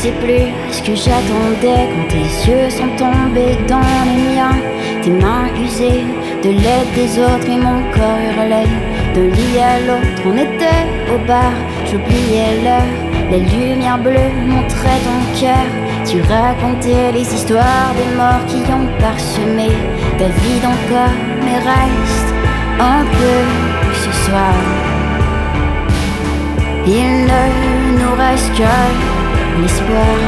sais plus ce que j'attendais quand tes yeux sont tombés dans les miens. Tes mains usées de l'aide des autres et mon corps hurlait. D'un lit à l'autre, on était au bar, j'oubliais l'heure. Les lumières bleues montraient ton cœur. Tu racontais les histoires des morts qui ont parsemé ta vie d'encore, mais reste un peu ce soir. Il ne nous reste que l'espoir.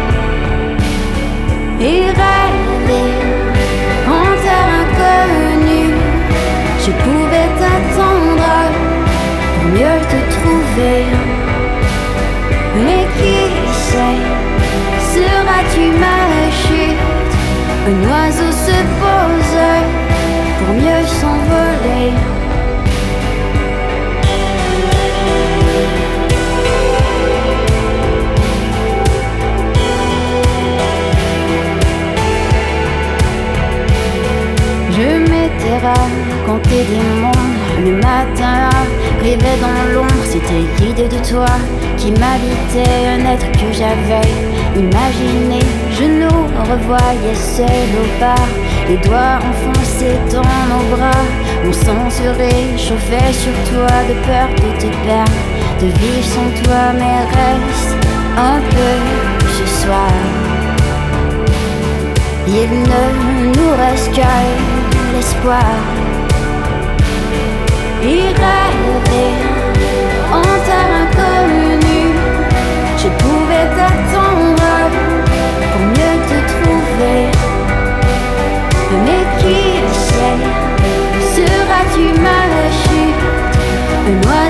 Et rêver en terre inconnue, je pouvais t'attendre pour mieux te trouver. Mais qui sait, seras-tu ma chute? Un oiseau se pose pour mieux s'envoler. Je m'étais raconté des mondes le matin, rêvais dans l'ombre. C'était l'idée de toi qui m'habitait, un être que j'avais imaginé. Je nous revoyais seuls au bar, les doigts enfoncés dans nos bras. Mon sang se réchauffait sur toi de peur de te perdre, de vivre sans toi, mais reste un peu ce soir. Il ne nous reste que l'espoir. Et rêver en terre inconnue, je pouvais t'attendre pour mieux te trouver. Mais qui sait, seras-tu ma chute? Un